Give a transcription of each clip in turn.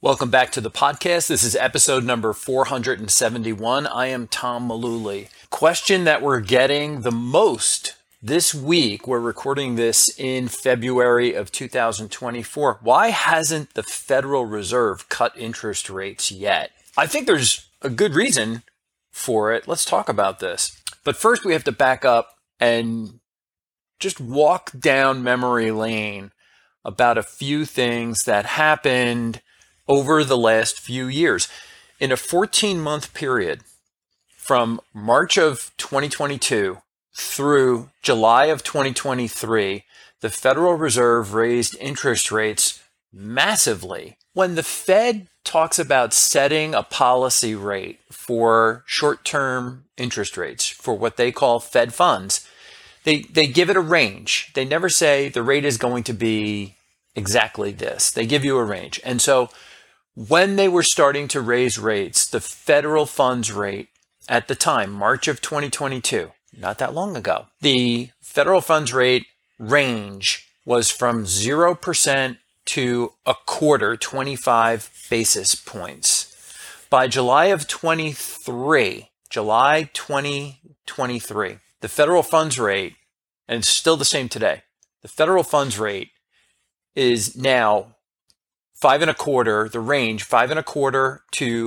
Welcome back to the podcast. This is episode number 471. I am Tom Mullooly. Question that we're getting the most this week, we're recording this in February of 2024. Why hasn't the Federal Reserve cut interest rates yet? I think there's a good reason for it. Let's talk about this. But first, we have to back up and just walk down memory lane about a few things that happened over the last few years. In a 14-month period from March of 2022 through July of 2023, the Federal Reserve raised interest rates massively. When the Fed talks about setting a policy rate for short-term interest rates, for what they call Fed funds, they give it a range. They never say the rate is going to be exactly this. They give you a range. And so when they were starting to raise rates, the federal funds rate at the time, March of 2022, not that long ago, the federal funds rate range was from 0% to a quarter, 25 basis points. By July 2023, the federal funds rate, and it's still the same today, the federal funds rate is now 5.25%, the range 5.25% to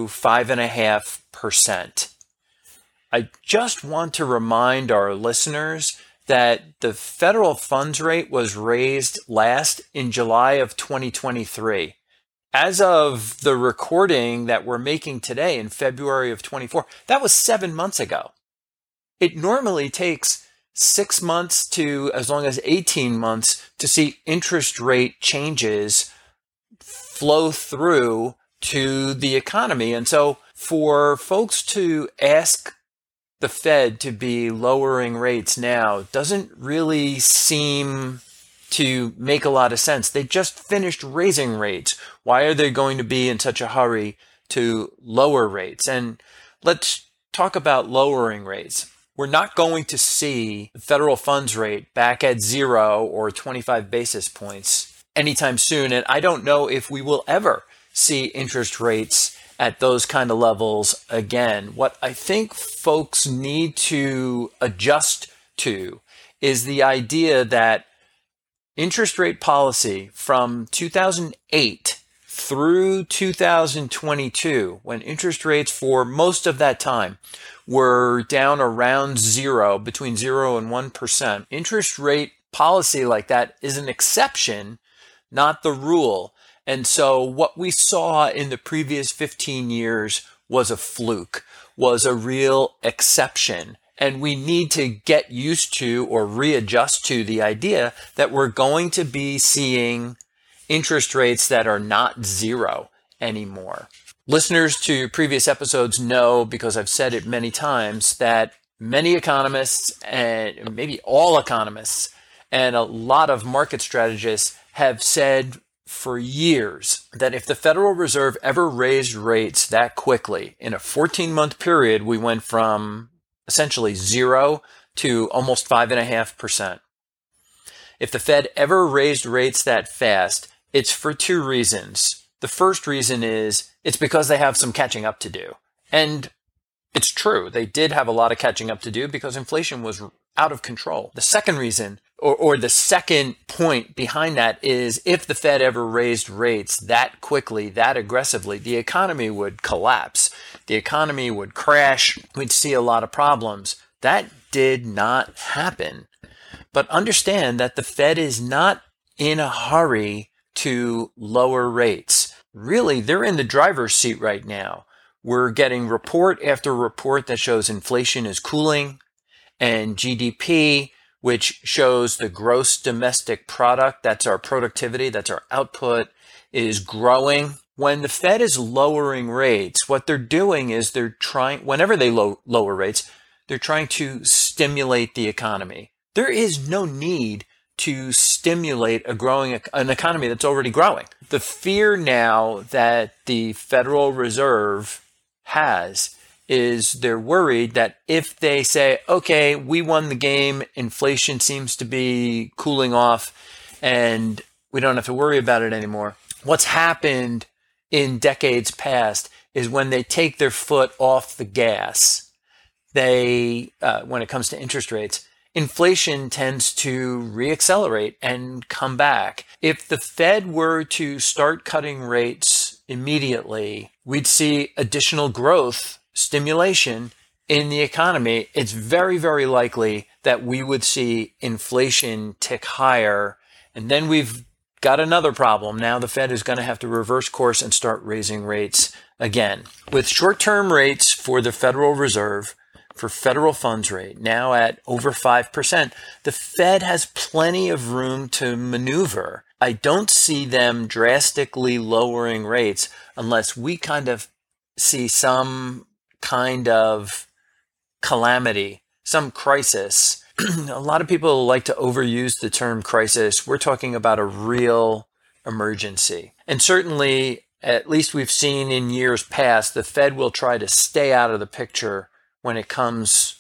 5.5%. I just want to remind our listeners that the federal funds rate was raised last in July of 2023. As of the recording that we're making today in February of 24, that was 7 months ago. It normally takes 6 months to as long as 18 months to see interest rate changes flow through to the economy. And so for folks to ask the Fed to be lowering rates now doesn't really seem to make a lot of sense. They just finished raising rates. Why are they going to be in such a hurry to lower rates? And let's talk about lowering rates. We're not going to see the federal funds rate back at 0 or 25 basis points anytime soon. And I don't know if we will ever see interest rates at those kind of levels again. What I think folks need to adjust to is the idea that interest rate policy from 2008 through 2022, when interest rates for most of that time were down around 0, between 0 and 1%, interest rate policy like that is an exception, not the rule. And so what we saw in the previous 15 years was a fluke, was a real exception. And we need to get used to or readjust to the idea that we're going to be seeing interest rates that are not 0 anymore. Listeners to previous episodes know, because I've said it many times, that many economists, and maybe all economists, and a lot of market strategists have said for years that if the Federal Reserve ever raised rates that quickly, in a 14-month period, we went from essentially 0 to almost 5.5%. If the Fed ever raised rates that fast, it's for two reasons. The first reason is it's because they have some catching up to do. And it's true, they did have a lot of catching up to do because inflation was out of control. The second reason, or the second point behind that, is if the Fed ever raised rates that quickly, that aggressively, the economy would collapse. The economy would crash. We'd see a lot of problems. That did not happen. But understand that the Fed is not in a hurry to lower rates. Really, they're in the driver's seat right now. We're getting report after report that shows inflation is cooling, and GDP, which shows the gross domestic product, that's our productivity, that's our output, is growing. When the Fed is lowering rates, what they're doing is they're trying, whenever they lower rates, they're trying to stimulate the economy. There is no need to stimulate an economy that's already growing. The fear now that the Federal Reserve has is they're worried that if they say, okay, we won the game, inflation seems to be cooling off, and we don't have to worry about it anymore. What's happened in decades past is when they take their foot off the gas, when it comes to interest rates, inflation tends to reaccelerate and come back. If the Fed were to start cutting rates immediately, we'd see additional growth, stimulation in the economy. It's very, very likely that we would see inflation tick higher. And then we've got another problem. Now the Fed is going to have to reverse course and start raising rates again. With short-term rates for the Federal Reserve, for federal funds rate, now at over 5%, the Fed has plenty of room to maneuver. I don't see them drastically lowering rates unless we kind of see some kind of calamity, some crisis. A lot of people like to overuse the term crisis. We're talking about a real emergency. And certainly, at least we've seen in years past, the Fed will try to stay out of the picture when it comes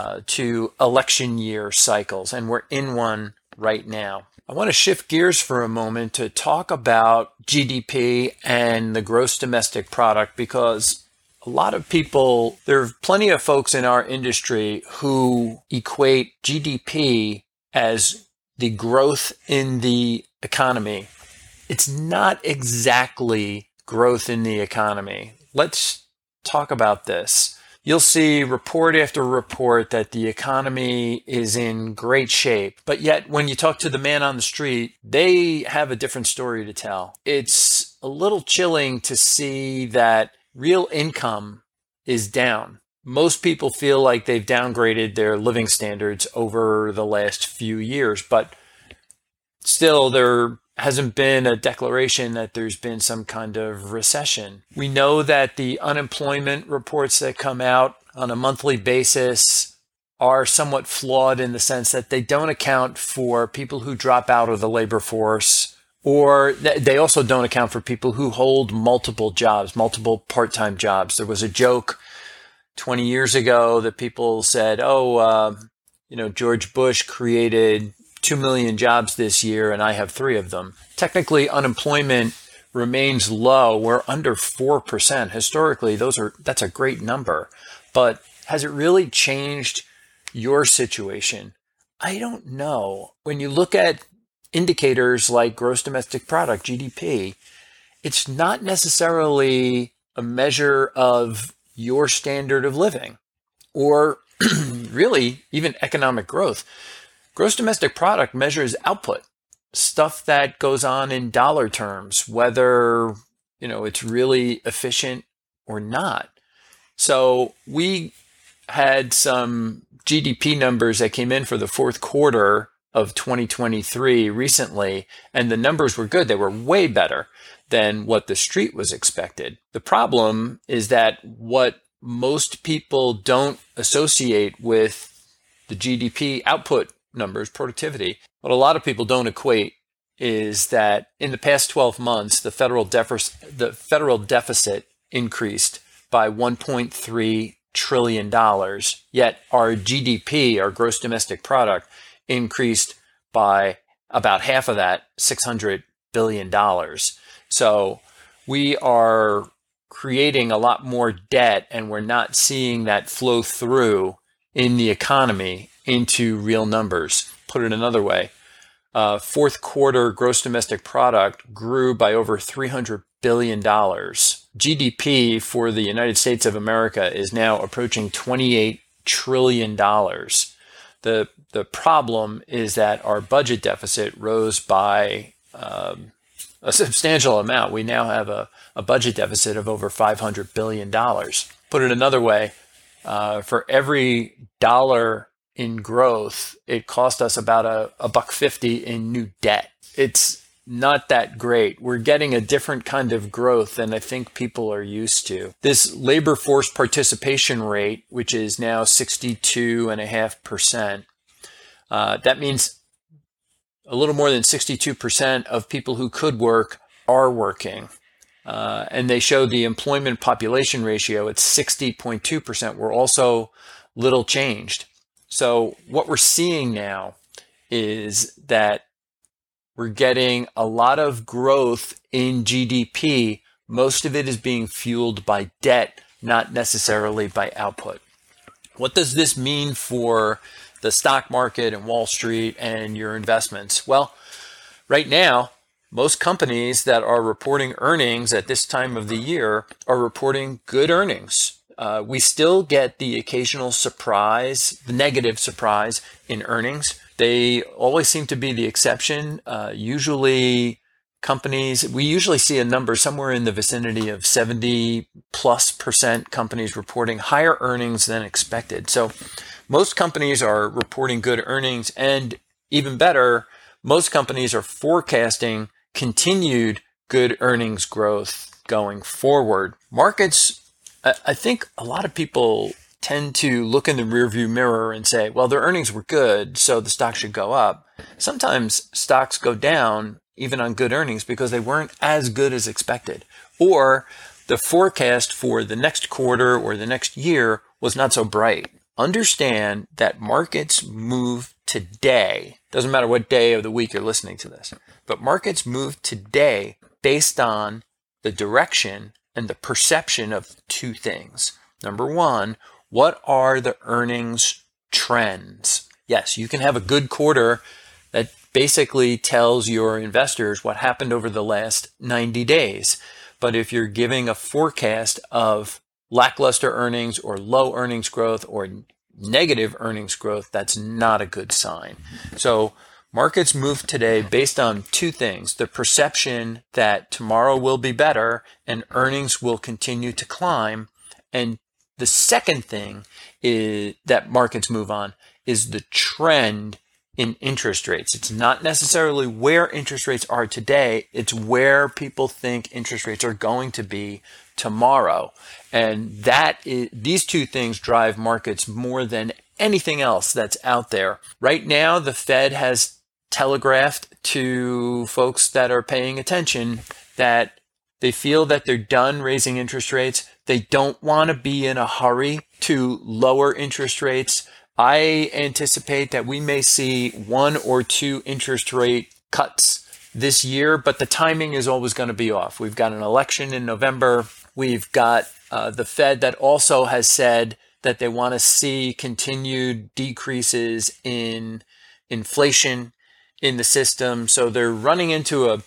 to election year cycles, and we're in one right now. I want to shift gears for a moment to talk about GDP and the gross domestic product, because a lot of people, there are plenty of folks in our industry who equate GDP as the growth in the economy. It's not exactly growth in the economy. Let's talk about this. You'll see report after report that the economy is in great shape, but yet when you talk to the man on the street, they have a different story to tell. It's a little chilling to see that real income is down. Most people feel like they've downgraded their living standards over the last few years, but still there hasn't been a declaration that there's been some kind of recession. We know that the unemployment reports that come out on a monthly basis are somewhat flawed in the sense that they don't account for people who drop out of the labor force, or they also don't account for people who hold multiple jobs, multiple part-time jobs. There was a joke 20 years ago that people said, George Bush created 2 million jobs this year, and I have 3 of them. Technically, unemployment remains low. We're under 4%. Historically, that's a great number. But has it really changed your situation? I don't know. When you look at indicators like gross domestic product, GDP, it's not necessarily a measure of your standard of living or really even economic growth. Gross domestic product measures output, stuff that goes on in dollar terms, whether it's really efficient or not. So we had some GDP numbers that came in for the fourth quarter of 2023 recently, and the numbers were good. They were way better than what the street was expected. The problem is that what most people don't associate with the GDP output numbers, productivity, what a lot of people don't equate is that in the past 12 months, the federal deficit increased by $1.3 trillion, yet our GDP, our gross domestic product, increased by about half of that, $600 billion. So we are creating a lot more debt, and we're not seeing that flow through in the economy into real numbers. Put it another way, fourth quarter gross domestic product grew by over $300 billion. GDP for the United States of America is now approaching $28 trillion. The problem is that our budget deficit rose by a substantial amount. We now have a budget deficit of over $500 billion. Put it another way, for every dollar in growth, it cost us about $1.50 in new debt. It's not that great. We're getting a different kind of growth than I think people are used to. This labor force participation rate, which is now 62.5%, that means a little more than 62% of people who could work are working. And they show the employment population ratio at 60.2%. We're also little changed. So what we're seeing now is that we're getting a lot of growth in GDP most of it is being fueled by debt, not necessarily by output. What does this mean for the stock market and Wall Street and your investments? Well, right now, most companies that are reporting earnings at this time of the year are reporting good earnings. We still get the occasional surprise, the negative surprise in earnings. They always seem to be the exception. Usually companies, we usually see a number somewhere in the vicinity of 70+% companies reporting higher earnings than expected. So most companies are reporting good earnings, and even better, most companies are forecasting continued good earnings growth going forward. Markets, I think a lot of people tend to look in the rearview mirror and say, well, their earnings were good, so the stock should go up. Sometimes stocks go down even on good earnings because they weren't as good as expected, or the forecast for the next quarter or the next year was not so bright. Understand that markets move today. Doesn't matter what day of the week you're listening to this, but markets move today based on the direction and the perception of two things. Number one, what are the earnings trends? Yes, you can have a good quarter that basically tells your investors what happened over the last 90 days. But if you're giving a forecast of lackluster earnings or low earnings growth or negative earnings growth, that's not a good sign. So markets move today based on two things: the perception that tomorrow will be better and earnings will continue to climb. And the second thing is that markets move on is the trend in interest rates. It's not necessarily where interest rates are today, it's where people think interest rates are going to be tomorrow. And these two things drive markets more than anything else that's out there. Right now, the Fed has telegraphed to folks that are paying attention that they feel that they're done raising interest rates. They don't want to be in a hurry to lower interest rates. I anticipate that we may see 1 or 2 interest rate cuts this year, but the timing is always going to be off. We've got an election in November. We've got the Fed that also has said that they want to see continued decreases in inflation in the system. So they're running into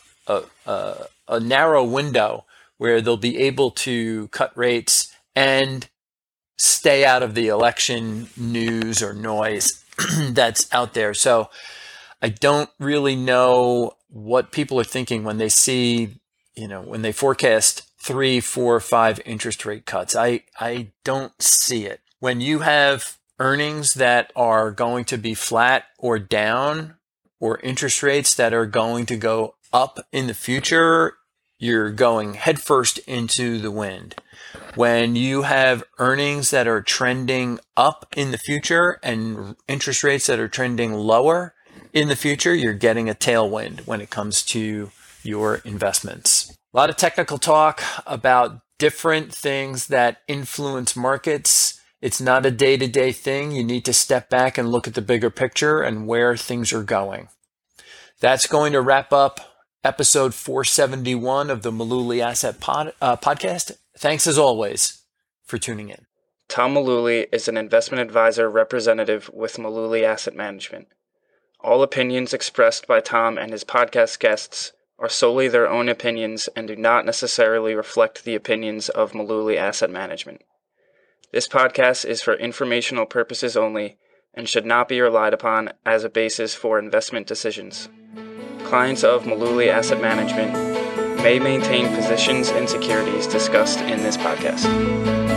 a narrow window where they'll be able to cut rates and stay out of the election news or noise that's out there. So I don't really know what people are thinking when they see, when they forecast 3, 4, 5 interest rate cuts. I don't see it. When you have earnings that are going to be flat or down, or interest rates that are going to go up in the future, you're going headfirst into the wind. When you have earnings that are trending up in the future and interest rates that are trending lower in the future, you're getting a tailwind when it comes to your investments. A lot of technical talk about different things that influence markets. It's not a day-to-day thing. You need to step back and look at the bigger picture and where things are going. That's going to wrap up episode 471 of the Mullooly Asset Podcast. Thanks as always for tuning in. Tom Mullooly is an investment advisor representative with Mullooly Asset Management. All opinions expressed by Tom and his podcast guests are solely their own opinions and do not necessarily reflect the opinions of Mullooly Asset Management. This podcast is for informational purposes only and should not be relied upon as a basis for investment decisions. Clients of Mullooly Asset Management may maintain positions in securities discussed in this podcast.